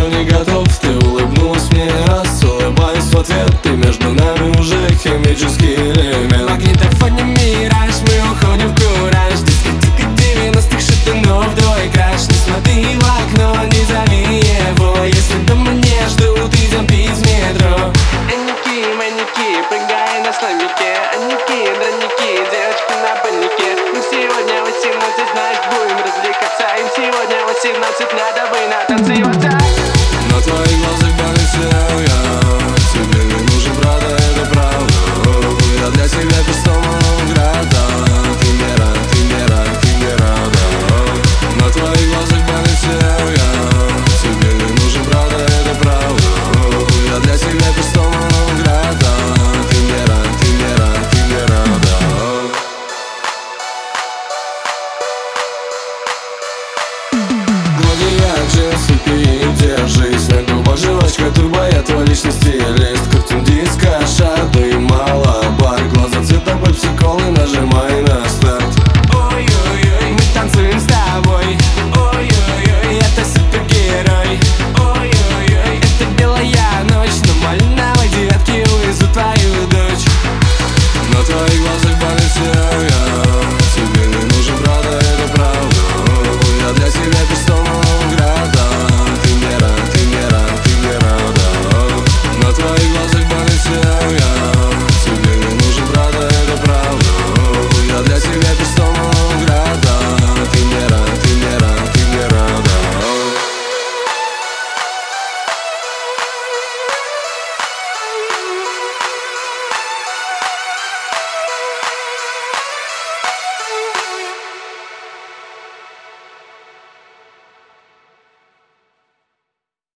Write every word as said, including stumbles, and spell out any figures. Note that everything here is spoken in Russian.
еще не готов. Ты улыбнулась мне раз, улыбаюсь в ответ. Ты между нами уже химический элемент. В магнитофоне мираж, мы уходим в кураж. Дискотека девяностых, шатунов, вдвое краш. Не смотри в окно, не зови его. Если дома не ждут, идем пить в метро. Аники, маники, прыгай на слаймике. Аники, драники, девочки на панике. Им сегодня восемнадцать, значит будем развлекаться. Им сегодня восемнадцать, надо бы на